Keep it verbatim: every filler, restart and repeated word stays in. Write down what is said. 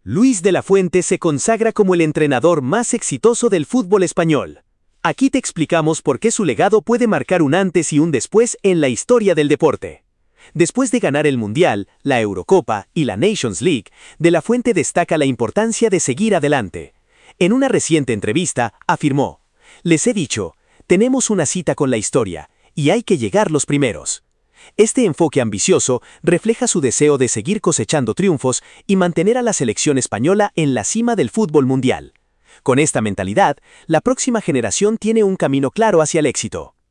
Luis de la Fuente se consagra como el entrenador más exitoso del fútbol español. Aquí te explicamos por qué su legado puede marcar un antes y un después en la historia del deporte. Después de ganar el Mundial, la Eurocopa y la Nations League, de la Fuente destaca la importancia de seguir adelante. En una reciente entrevista, afirmó: "Les he dicho, tenemos una cita con la historia, y hay que llegar los primeros". Este enfoque ambicioso refleja su deseo de seguir cosechando triunfos y mantener a la selección española en la cima del fútbol mundial. Con esta mentalidad, la próxima generación tiene un camino claro hacia el éxito.